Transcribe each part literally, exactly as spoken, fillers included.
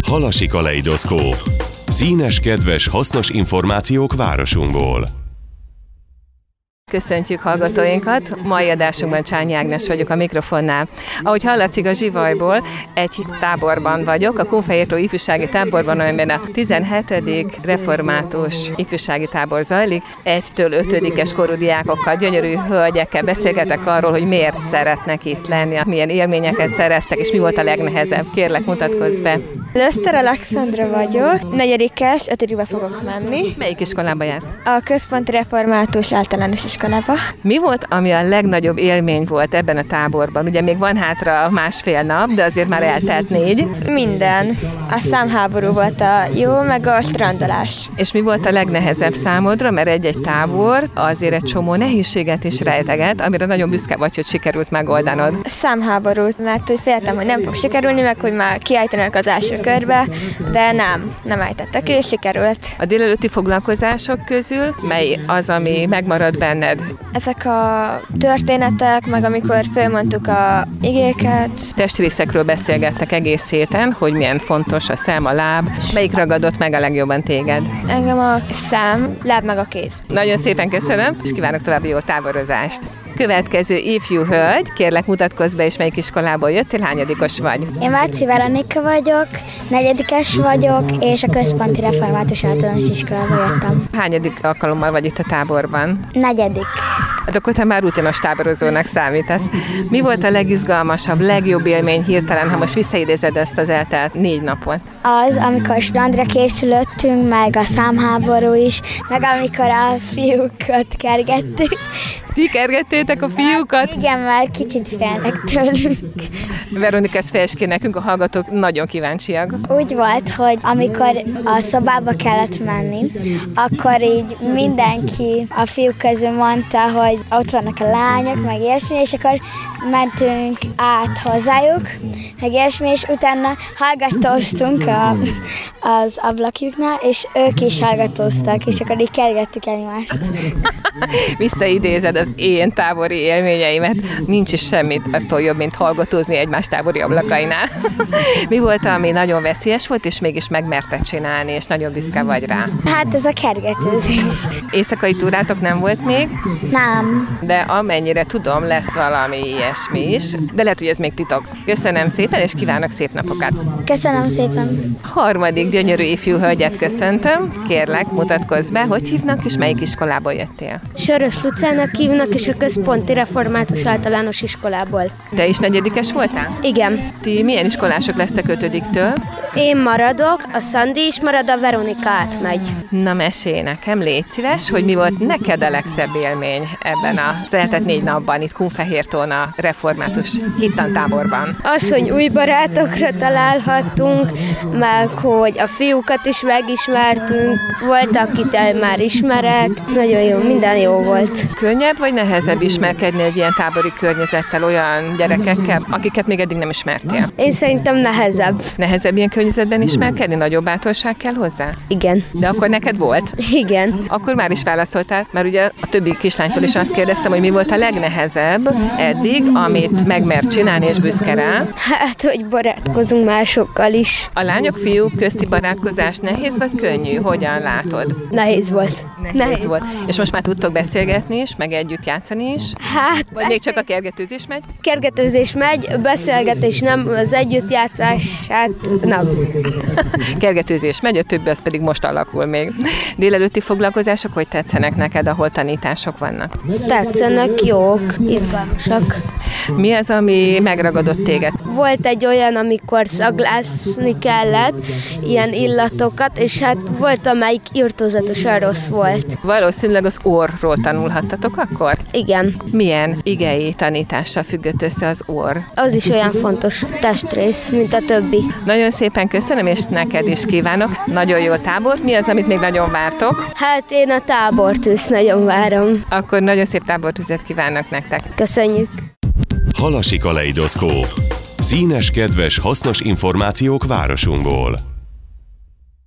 Halasi kaleidoszkóp. Színes, kedves, hasznos információk városunkból. Köszöntjük hallgatóinkat! Mai adásunkban Csányi Ágnes vagyok a mikrofonnál. Ahogy hallatszik a zsivajból, egy táborban vagyok, a Kunfehértó ifjúsági táborban, amiben a tizenhetedik református ifjúsági tábor zajlik. egytől ötödikes korú diákokkal, gyönyörű hölgyekkel beszélgetek arról, hogy miért szeretnek itt lenni, milyen élményeket szereztek, és mi volt a legnehezebb. Kérlek, mutatkozz be! Löszter Alexandra vagyok, negyedikes, ötödikbe fogok menni. Melyik iskolába jársz? A Központi Református Általános Iskolába. Mi volt, ami a legnagyobb élmény volt ebben a táborban? Ugye még van hátra másfél nap, de azért már eltelt négy. Minden. A számháború volt a jó, meg a strandolás. És mi volt a legnehezebb számodra? Mert egy-egy tábor azért egy csomó nehézséget is rejteget, amire nagyon büszke vagy, hogy sikerült megoldanod. A számháborút, mert hogy féltem, hogy nem fog sikerülni, meg hogy már kiállítanak az első körbe, de nem, nem állítottak, és sikerült. A délelőtti foglalkozások közül mely az, ami megmarad benned? Ezek a történetek, meg amikor fölmondtuk a igéket. Testrészekről beszélgettek egész héten, hogy milyen fontos a szem, a láb. Melyik ragadott meg a legjobban téged? Engem a szám, láb meg a kéz. Nagyon szépen köszönöm, és kívánok további jó táborozást. Következő ifjú hölgy, kérlek mutatkozz be, és melyik iskolából jöttél, hányadikos vagy? Én Váci Veronika vagyok, negyedikes vagyok, és a Központi Református Általános Iskolába jöttem. Hányadik alkalommal vagy itt a táborban? Negyedik. Hát akkor te már rutinos táborozónak számítasz. Mi volt a legizgalmasabb, legjobb élmény hirtelen, ha most visszaidézed ezt az eltelt négy napot? Az, amikor strandra készülöttünk, meg a számháború is, meg amikor a fiúkat kergettük. Ti kergettétek a fiúkat? Igen, már kicsit félnek tőlük. Veronika, ezt fejtsd ki nekünk, a hallgatók nagyon kíváncsiak. Úgy volt, hogy amikor a szobába kellett menni, akkor így mindenki a fiúk közül mondta, hogy ott vannak a lányok, meg ilyesmi, és akkor mentünk át hozzájuk, meg ilyesmi, és utána hallgatóztunk a, az ablakjuknál, és ők is hallgatóztak, és akkor így kergettük egymást. Visszaidézed az én tábori élményeimet. Nincs is semmit attól jobb, mint hallgatózni egymás tábori ablakainál. Mi volt, ami nagyon veszélyes volt, és mégis megmerted csinálni, és nagyon büszke vagy rá? Hát ez a kergetőzés. Éjszakai túrátok nem volt még? Nem. De amennyire tudom, lesz valami ilyesmi is. De lehet, hogy ez még titok. Köszönöm szépen, és kívánok szép napokat! Köszönöm szépen! Harmadik gyönyörű ifjú hölgyet köszöntöm. Kérlek, mutatkozz be, hogy hívnak, és melyik iskolából jöttél? Sörös Lucának hívnak, és a Központi Református Általános Iskolából. Te is negyedikes voltál? Igen. Ti milyen iskolások lesztek ötödiktől? Én maradok, a Szandi is marad, a Veronika átmegy. Na mesélj nekem, légy szíves, hogy mi volt neked a legszebb élmény ebben az eltelt négy napban itt Kunfehértón a református hittantáborban? Az, hogy új barátokra találhattunk, meg hogy a fiúkat is megismertünk, volt, akit már ismerek, nagyon jó, minden jó volt. Könnyebb vagy nehezebb ismerkedni egy ilyen tábori környezettel, olyan gyerekekkel, akiket még eddig nem ismertél? Én szerintem nehezebb. Nehezebb ilyen környezetben ismerkedni? Nagyobb bátorság kell hozzá? Igen. De akkor neked volt? Igen. Akkor már is válaszoltál, mert ugye a többi kislánytól is azt kérdeztem, hogy mi volt a legnehezebb eddig, amit megmert csinálni és büszke rá. Hát, hogy barátkozunk másokkal is. A lányok, fiúk közti barátkozás nehéz vagy könnyű? Hogyan látod? Nehéz volt. Nehéz, Nehéz volt. És most már tudtok beszélgetni is, meg együtt játszani is? Hát, vagy még csak a kergetőzés megy? Kergetőzés megy, beszélgetés nem, az együttjátszás, hát nem. Kergetőzés megy, a többi az pedig most alakul még. Délelőtti foglalkozások hogy tetszenek neked, ahol tanítások vannak? Tetszenek, jók, izgalmasak. Mi az, ami megragadott téged? Volt egy olyan, amikor szaglászni kellett ilyen illatokat, és hát volt, amelyik irtózatosan rossz volt. Valószínűleg az orrról tanulhattatok akkor? Igen. Milyen igei tanítással függött össze az orr? Az is olyan fontos testrész, mint a többi. Nagyon szépen köszönöm, és neked is kívánok. Nagyon jó tábort. Mi az, amit még nagyon vártok? Hát én a tábortűzt nagyon várom. Akkor nagyon szép tábortüzet kívánok nektek. Köszönjük. Halasi kaleidoszkóp. Színes, kedves, hasznos információk városunkból.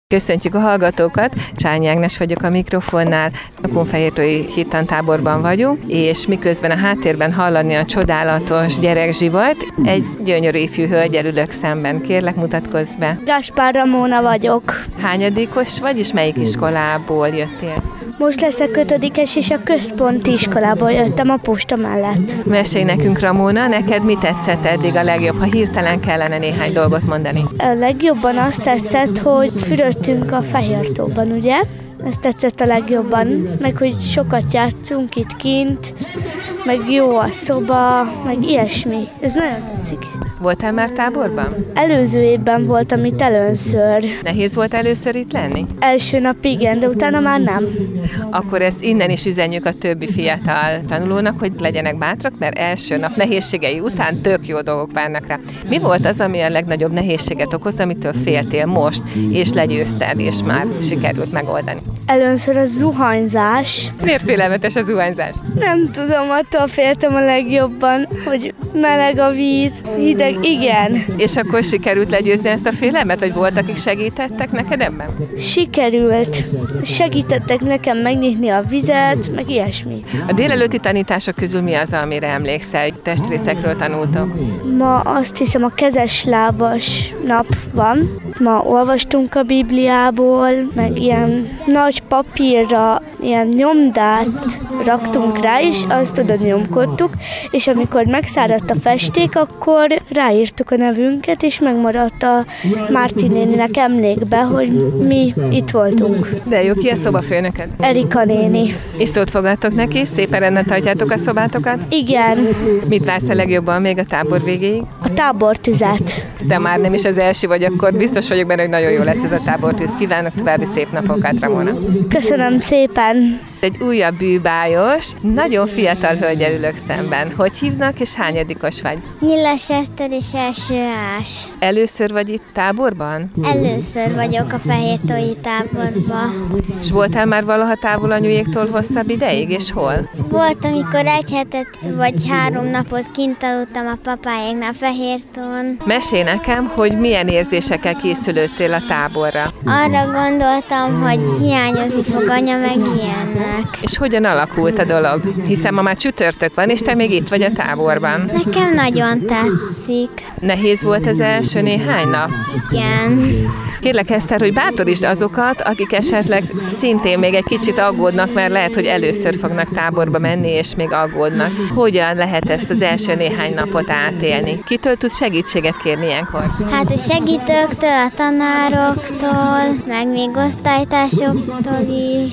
Köszöntjük a hallgatókat, Csányi Ágnes vagyok a mikrofonnál, a Kunfehértói hittantáborban vagyunk, és miközben a háttérben hallani a csodálatos gyerekzsivart, egy gyönyörű ifjú hölgyel ülök szemben. Kérlek, mutatkozz be. Gáspár Ramóna vagyok. Hányadikos vagy, és melyik iskolából jöttél? Most leszek ötödikes, és a központi iskolából jöttem a posta mellett. Mesélj nekünk, Ramóna, neked mi tetszett eddig a legjobb, ha hirtelen kellene néhány dolgot mondani? A legjobban azt tetszett, hogy fürödtünk a Fehértóban, ugye? Ez tetszett a legjobban, meg hogy sokat játszunk itt kint, meg jó a szoba, meg ilyesmi. Ez nagyon tetszik. Voltál már táborban? Előző évben voltam itt először. Nehéz volt először itt lenni? Első nap igen, de utána már nem. Akkor ezt innen is üzenjük a többi fiatal tanulónak, hogy legyenek bátrak, mert első nap nehézségei után tök jó dolgok várnak rá. Mi volt az, ami a legnagyobb nehézséget okoz, amitől féltél most, és legyőzted, és már sikerült megoldani? Először a zuhanyzás. Miért félelmetes a zuhanyzás? Nem tudom, attól féltem a legjobban, hogy meleg a víz, hideg, igen. És akkor sikerült legyőzni ezt a félelmet, vagy volt, akik segítettek neked ebben? Sikerült. Segítettek nekem megnyitni a vizet, meg ilyesmi. A délelőtti tanítások közül mi az, amire emlékszel? Testrészekről tanultok? Ma azt hiszem a kezes lábas nap van. Ma olvastunk a Bibliából, meg ilyen nagy papírra ilyen nyomdát raktunk rá, és azt oda nyomkodtuk, és amikor megszáradt a festék, akkor ráírtuk a nevünket, és megmaradt a Márti néninek emlékbe, hogy mi itt voltunk. De jó, ki a szobafőnöked? Erika néni. És szót fogadtok neki? Szépen rendben tartjátok a szobátokat? Igen. Mit vársz a legjobban még a tábor végéig? A tábortüzet. De már nem is az első vagy, akkor biztos vagyok benne, hogy nagyon jó lesz ez a tábortűz. Kívánok további szép napokat, Ramona. Köszönöm szépen. Egy újabb bűbájos, nagyon fiatal hölgyel ülök szemben. Hogy hívnak, és hányadikos vagy? Nyilas Eszter és első ás. Először vagy itt táborban? Először vagyok a Fehértói táborban. És voltál már valaha távol anyujéktól hosszabb ideig, és hol? Volt, amikor egy hetet vagy három napot kint aludtam a papáéknál Fehértón. Mesélj nekem, hogy milyen érzésekkel készülődtél a táborra. Arra gondoltam, hogy hiányozni fog anya, meg ilyenek. És hogyan alakult a dolog? Hiszen ma már csütörtök van, és te még itt vagy a táborban. Nekem nagyon tetszik. Nehéz volt az első néhány nap? Igen. Kérlek, Eszter, hogy bátorítsd azokat, akik esetleg szintén még egy kicsit aggódnak, mert lehet, hogy először fognak táborba menni, és még aggódnak. Hogyan lehet ezt az első néhány napot átélni? Kitől tudsz segítséget kérni ilyenkor? Hát a segítőktől, a tanároktól, meg még osztálytársoktól is,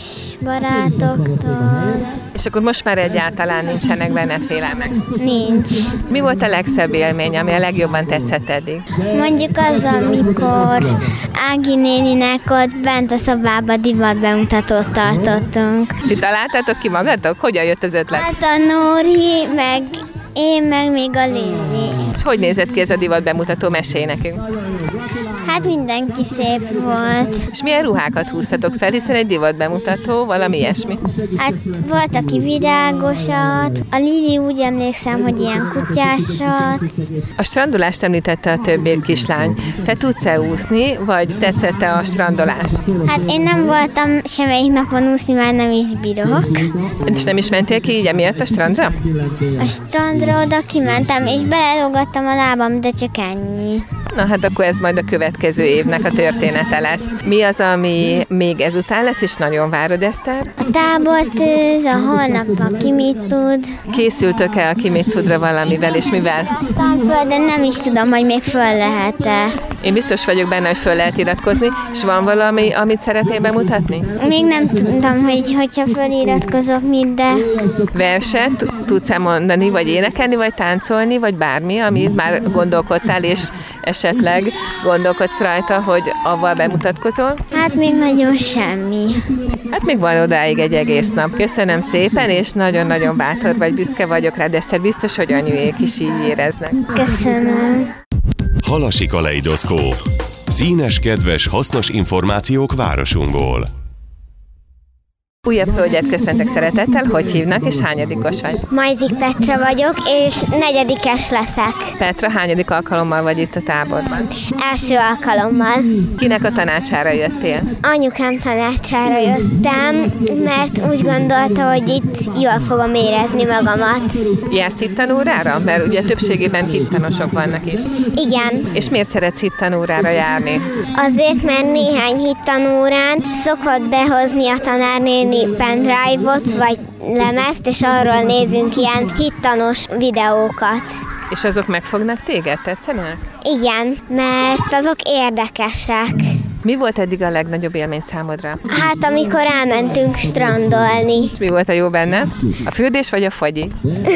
barátoktól. És akkor most már egyáltalán nincsenek benned félelmek? Nincs. Mi volt a legszebb élmény, ami a legjobban tetszett eddig? Mondjuk az, amikor Ági néninek ott bent a szobában divat bemutatót tartottunk. Ti találtátok ki magatok? Hogyan jött az ötlet? Hát a Nóri, meg én, meg még a Lili. És hogy nézett ki ez a divat bemutató? Mesélj nekünk. Hát mindenki szép volt. És milyen ruhákat húztatok fel, hiszen egy divat bemutató, valami ilyesmi? Hát volt, aki virágosat, a Lili úgy emlékszem, hogy ilyen kutyásat. A strandolást említette a többi kislány. Te tudsz-e úszni, vagy tetszett-e a strandolás? Hát én nem voltam semmelyik napon úszni, már nem is bírok. És nem is mentél ki így emiatt a strandra? A strandra oda kimentem, és belelógattam a lábam, de csak ennyi. Na hát akkor ez majd a következő évnek a története lesz. Mi az, ami még ezután lesz, és nagyon várod, Eszter? A tábortűz, a holnap a ki mit tud. Készültök-e a ki mit tudra valamivel, és mivel? Föl, de nem is tudom, hogy még föl lehet-e. Én biztos vagyok benne, hogy föl lehet iratkozni, és van valami, amit szeretnél bemutatni? Még nem tudom, hogy hogyha föliratkozok mit, de... Verset tudsz-e mondani, vagy énekelni, vagy táncolni, vagy bármi, amit már gondolkodtál, és esetleg gondolkodsz rajta, hogy avval bemutatkozol? Hát még nagyon semmi. Hát még van odáig egy egész nap. Köszönöm szépen, és nagyon-nagyon bátor vagy, büszke vagyok rád, de biztos, hogy anyujék is így éreznek. Köszönöm. Halasi kaleidoszkóp. Színes, kedves, hasznos információk városunkból. Újabb hölgyet köszöntök szeretettel, hogy hívnak és hányadikos vagy? Majzik Petra vagyok, és negyedikes leszek. Petra, hányadik alkalommal vagy itt a táborban? Első alkalommal. Kinek a tanácsára jöttél? Anyukám tanácsára jöttem, mert úgy gondolta, hogy itt jól fogom érezni magamat. Jársz hittanórára? Mert ugye többségében hittanosok vannak itt. Igen. És miért szeretsz hittanórára járni? Azért, mert néhány hittanórán szokott behozni a tanárnéni pendrive-ot, vagy lemezt, és arról nézünk ilyen hittanos videókat. És azok megfognak téged? Tetszenek? Igen, mert azok érdekesek. Mi volt eddig a legnagyobb élmény számodra? Hát, amikor elmentünk strandolni. És mi volt a jó benne? A fürdés vagy a fagyi?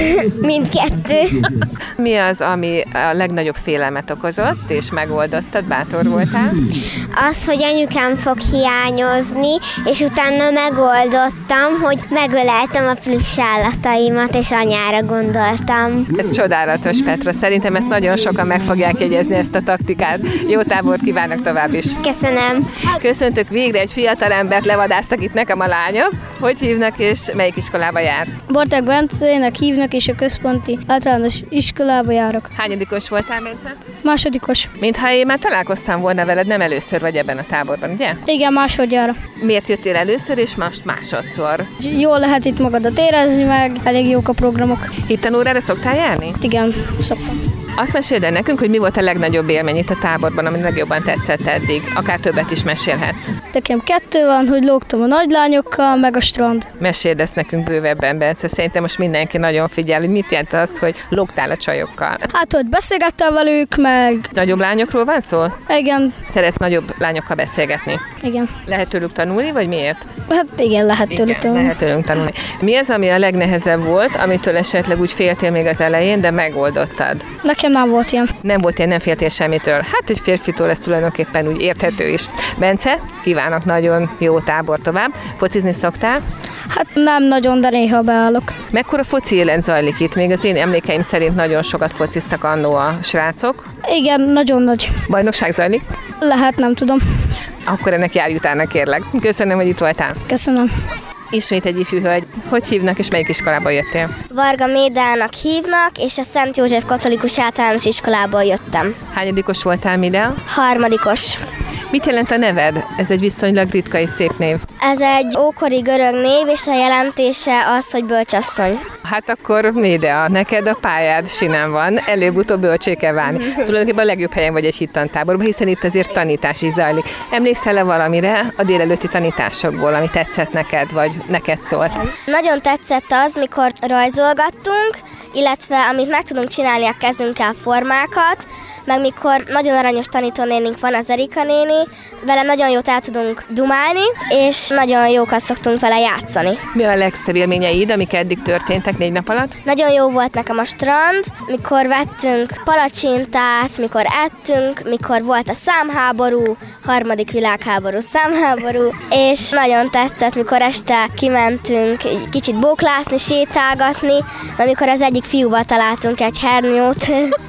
Mindkettő. Mi az, ami a legnagyobb félelmet okozott, és megoldottad, bátor voltál? Az, hogy anyukám fog hiányozni, és utána megoldottam, hogy megöleltem a plusz állataimat, és anyára gondoltam. Ez csodálatos, Petra. Szerintem ezt nagyon sokan meg fogják jegyezni, ezt a taktikát. Jó tábort kívánok tovább is. Köszönöm. Köszöntök, végre egy fiatal embert levadáztak itt nekem a lányok. Hogy hívnak és melyik iskolába jársz? Barták Bencének hívnak, és a központi általános iskolába járok. Hányadikos voltál, Bence? Másodikos. Mintha én már találkoztam volna veled, nem először vagy ebben a táborban, ugye? Igen, másodjára. Miért jöttél először és most másodszor? Jól lehet itt magadat érezni, meg elég jók a programok. Hittanórára szoktál járni? Igen, szoktam. Azt meséld el nekünk, hogy mi volt a legnagyobb élmény itt a táborban, ami legjobban tetszett eddig. Akár többet is mesélhetsz. Nekem kettő van, hogy lógtam a nagylányokkal, meg a strand. Meséld ezt nekünk bővebben, Bence. Szerintem most mindenki nagyon figyel, hogy mit jelent az, hogy lógtál a csajokkal. Hát, hogy beszélgettem velük, meg... Nagyobb lányokról van szó? Igen. Szeretsz nagyobb lányokkal beszélgetni? Igen. Lehet tőlük tanulni, vagy miért? Hát igen, lehet tőlük igen, tanulni. lehet tőlük tanulni. Mi az, ami a legnehezebb volt, amitől esetleg úgy féltél még az elején, de megoldottad? Nekem nem volt ilyen. Nem volt ilyen, nem féltél semmitől. Hát egy férfitől ez tulajdonképpen úgy érthető is. Bence, kívánok nagyon jó tábor tovább. Focizni szoktál? Hát nem nagyon, de néha beállok. Mekkora foci élet zajlik itt? Még az én emlékeim szerint nagyon sokat fociztak annó a srácok. Igen, nagyon nagy. Bajnokság zajlik? Lehet, nem tudom. Akkor ennek járj utána, kérlek. Köszönöm, hogy itt voltál. Köszönöm. Ismét egy ifjú hölgy. Hogy hívnak és melyik iskolába jöttél? Varga Médának hívnak, és a Szent József Katolikus Általános Iskolából jöttem. Hányadikos voltál, Médea? Harmadikos. Mit jelent a neved? Ez egy viszonylag ritka és szép név. Ez egy ókori görög név, és a jelentése az, hogy bölcsasszony. Hát akkor Médea, neked a pályád sinem van, előbb-utóbb bölcsé kell válni. Tulajdonképpen a legjobb helyen vagy egy hittantáborban, hiszen itt azért tanítás is zajlik. Emlékszel-e valamire a délelőtti tanításokból, ami tetszett neked, vagy neked szólt? Nagyon tetszett az, mikor rajzolgattunk, illetve amit meg tudunk csinálni a kezünkkel formákat, meg mikor nagyon aranyos tanítónénink van, az Erika néni, vele nagyon jót el tudunk dumálni, és nagyon jókat szoktunk vele játszani. Mi a legszebb élményeid, amik eddig történtek négy nap alatt? Nagyon jó volt nekem a strand, mikor vettünk palacsintát, mikor ettünk, mikor volt a számháború, harmadik világháború számháború, és nagyon tetszett, mikor este kimentünk egy kicsit bóklászni, sétálgatni, mert mikor az egyik fiúval találtunk egy hernyót,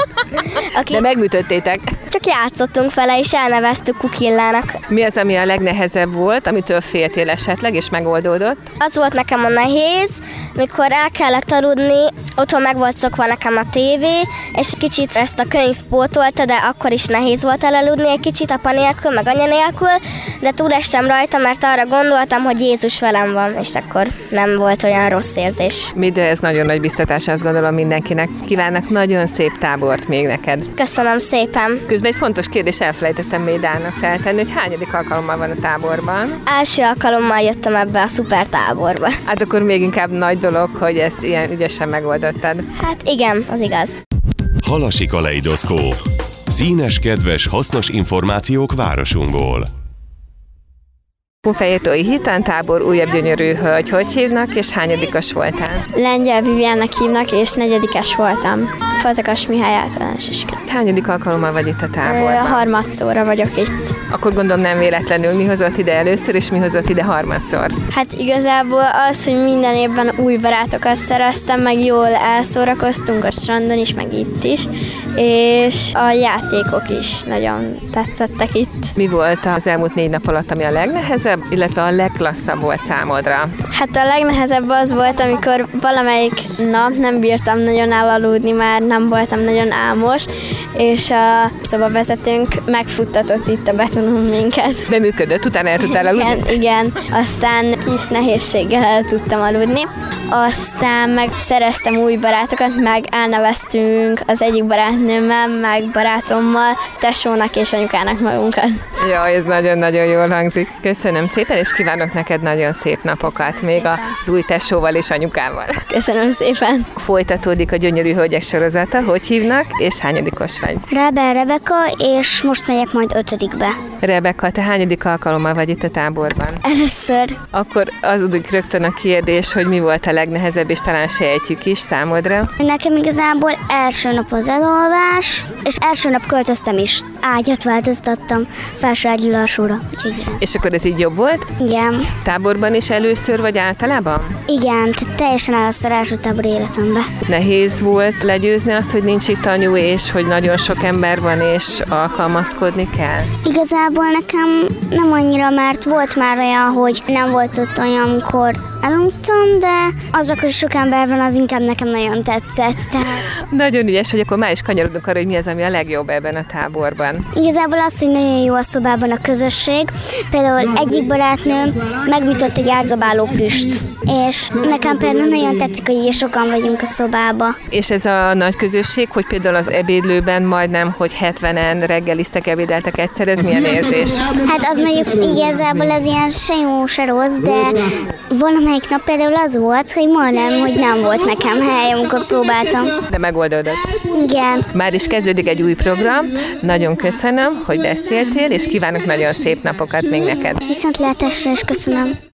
aki... De megműtöttétek. Csak játszottunk vele, és elneveztük Kukillának. Mi az, ami a legnehezebb volt, amitől féltél esetleg, és megoldódott? Az volt nekem a nehéz, mikor el kellett aludni, otthon meg volt szokva nekem a tévé, és kicsit ezt a könyv pótolta, de akkor is nehéz volt elaludni egy kicsit apa nélkül, meg anya nélkül, de túlestem rajta, mert arra gondoltam, hogy Jézus velem van, és akkor nem volt olyan rossz érzés. De ez nagyon nagy biztatás, azt gondolom mindenkinek. Kívánok nagyon szép tábort még neked. Köszönöm szépen. Közben egy fontos kérdés elfelejtettem Médának feltenni, hogy hányadik alkalommal van a táborban? Első alkalommal jöttem ebbe a szuper táborba. Hát akkor még inkább nagy dolog, hogy ezt ilyen ügyesen megoldottad. Hát igen, az igaz. Halasi Kaleidoszkóp. Színes, kedves, hasznos információk városunkból. Kunfejértói hittantábor, újabb gyönyörű hölgy. Hogy hívnak, és hányadikos voltál? Lengyel Viviannak hívnak, és negyedikes voltam. Fazekas Mihály általános iskola. Hányadik alkalommal vagy itt a táborban? Harmadszorra vagyok itt. Akkor gondolom nem véletlenül. Mi hozott ide először, és mi hozott ide harmadszor? Hát igazából az, hogy minden évben új barátokat szereztem, meg jól elszórakoztunk a strandon is, meg itt is, és a játékok is nagyon tetszettek itt. Mi volt az elmúlt négy nap alatt, ami a legnehezebb, illetve a legklasszabb volt számodra? Hát a legnehezebb az volt, amikor valamelyik nap nem bírtam nagyon elaludni, már nem voltam nagyon álmos, és a szobavezetőnk megfuttatott itt a betonon minket. De működött, utána el tudtál aludni? Igen, igen, aztán kis nehézséggel el tudtam aludni. Aztán meg szereztem új barátokat, meg elneveztünk az egyik barátnőmmel, meg barátommal, tesónak és anyukának magunkat. Ja, ez nagyon-nagyon jól hangzik. Köszönöm szépen, és kívánok neked nagyon szép napokat, még az új tesóval és anyukával. Köszönöm szépen. Folytatódik a Gyönyörű Hölgyek sorozata. Hogy hívnak, és hányadikos vagy? Rebel Rebeka, és most megyek majd ötödikbe. Rebeka, te hányadik alkalommal vagy itt a táborban? Először. Akkor azódik rögtön a kérdés, hogy mi volt a legnehezebb, és talán sejtjük is számodra. Nekem igazából első nap az elalvás, és első nap költöztem is. Ágyat változtattam felső ágyról alsóra. Úgyhogy és akkor ez így jobb volt? Igen. Táborban is először vagy általában? Igen, teljesen először első tábor életemben. Nehéz volt legyőzni azt, hogy nincs itt anyu, és hogy nagyon sok ember van, és alkalmazkodni kell? Igazából nekem nem annyira, mert volt már olyan, hogy nem volt ott olyan, amikor eluntam, de azra, hogy sok ember van, az inkább nekem nagyon tetszett. Tehát... Nagyon ügyes, hogy akkor már is kanyarodunk arra, hogy mi az, ami a legjobb ebben a táborban. Igazából az, hogy nagyon jó a szobában a közösség. Például egyik barátnőm megműtött egy árzabáló püst, és nekem például nagyon tetszik, hogy ilyen sokan vagyunk a szobába. És ez a nagy közösség, hogy például az ebédlőben majdnem, hogy hetvenen reggeliztek, ebédeltek egyszer, ez milyen érzés? Hát az mondjuk igazából ez ilyen se jó, se rossz, de valamelyik nap például az volt, hogy majdnem, hogy nem volt nekem hely, amikor próbáltam. De megoldódott. Igen. Már is kezdődik egy új program. Nagyon köszönöm, hogy beszéltél, és kívánok nagyon szép napokat még neked. Viszontlátásra is köszönöm.